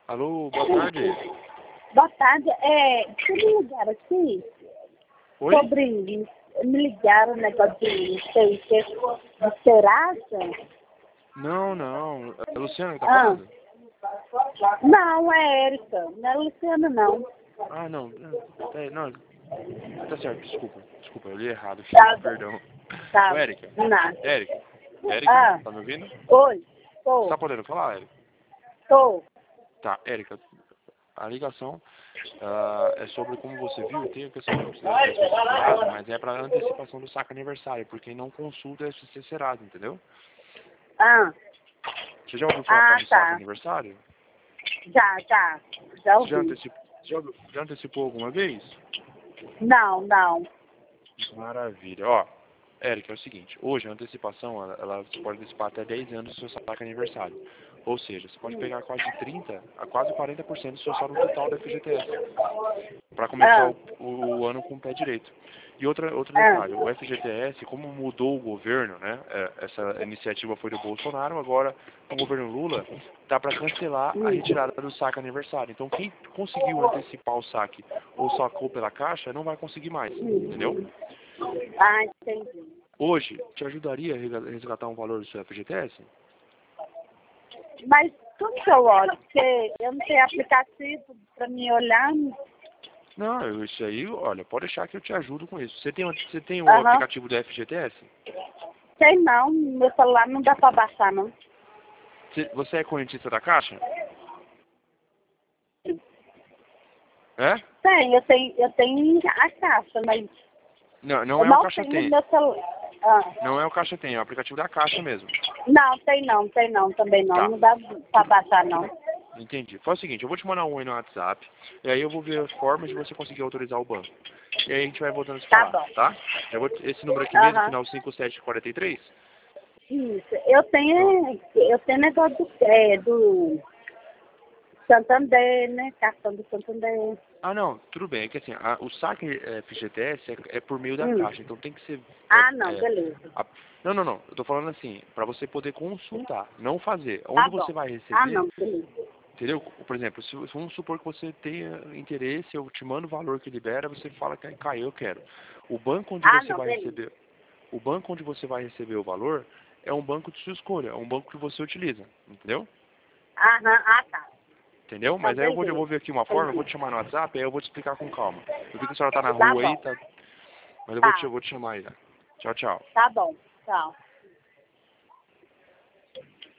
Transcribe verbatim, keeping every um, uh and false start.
Alô, boa tarde. Boa tarde. É, você me ligaram aqui Oi? sobre... Me ligaram o negócio de, não sei o que, de Serasa? Não, não. É a Luciana que tá Ah. falando? Não, é Érica. Não é Luciana, não. Ah, não. É, não. Tá certo, desculpa. Desculpa, eu li errado. Tá, Perdão. tá. Ô, Érica. Nada. Érica. Érica, Ah. tá me ouvindo? Oi. Você tá Tô. podendo falar, Érica? Tô. Tá, Érica. A ligação ah, é sobre, como você viu, tem a questão de precisar de Serasa, mas é para antecipação do saque aniversário, porque quem não consulta é S C Serasa, entendeu? Ah. Você já ouviu falar Ah, de saque tá. aniversário? Já, já. Já Você já ouvi. antecipou, já, já antecipou alguma vez? Não, não. Maravilha. Ó, Érica, é o seguinte, hoje a antecipação, ela, ela você pode antecipar até dez anos do seu saque aniversário. Ou seja, você pode Hum. pegar quase trinta a quase quarenta por cento do seu saldo total da F G T S, para começar Ah. o, o, o ano com o pé direito. E outra, outro Ah. detalhe, o F G T S, como mudou o governo, né, é, essa iniciativa foi do Bolsonaro, agora o governo Lula dá para cancelar a Hum. retirada do saque aniversário. Então quem conseguiu antecipar o saque ou sacou pela caixa, não vai conseguir mais, entendeu? Ah, entendi. Hoje, te ajudaria a resgatar um valor do seu F G T S? Mas como que eu olho? Porque eu não tenho aplicativo para me olhar. Não, eu- isso aí, olha, pode deixar que eu te ajudo com isso. Você tem, um- você tem o Aham. aplicativo do F G T S? Sei não, meu celular não dá para baixar, não. Você, você é correntista da Caixa? É? Tem, eu tenho, eu tenho a caixa, mas Não, não eu é o não Caixa tenho no Tem. meu celular. Ah. Não é o Caixa Tem, é o aplicativo da Caixa mesmo. Não, tem não, tem não, também não. Tá. Não dá para baixar, não. Entendi. Faz o seguinte, eu vou te mandar um oi no WhatsApp, e aí eu vou ver as formas de você conseguir autorizar o banco. E aí a gente vai voltando a se Tá falar, bom. tá? Já vou, esse número aqui mesmo, Aham. final cinco sete quatro três? Isso. Eu tenho, eu tenho negócio do, é, do Santander, né? Cartão do Santander. Ah, não, tudo bem. É que assim, a- o saque é, F G T S é, é por meio da Hum. Caixa, então tem que ser... Ah, é, não, é, beleza. a- não, não, não. Eu tô falando assim, para você poder consultar, não fazer. Tá Onde você bom. vai Ah, receber, não, beleza. entendeu? Por exemplo, se, se vamos supor que você tenha interesse, eu te mando o valor que libera, você fala que caiu, eu quero. O banco onde Ah, você não, vai beleza. receber, o banco onde você vai receber o valor é um banco de sua escolha, é um banco que você utiliza, entendeu? Aham, ah, tá. Entendeu? Não, Mas aí eu vou beleza. devolver aqui uma forma, eu vou Entendi. te chamar no WhatsApp, aí eu vou te explicar com calma. Eu vi que a senhora tá na Tá rua aí, bom. tá? Mas eu vou te, Tá. eu vou te chamar aí, né? Tchau, tchau. Tá bom. Tchau.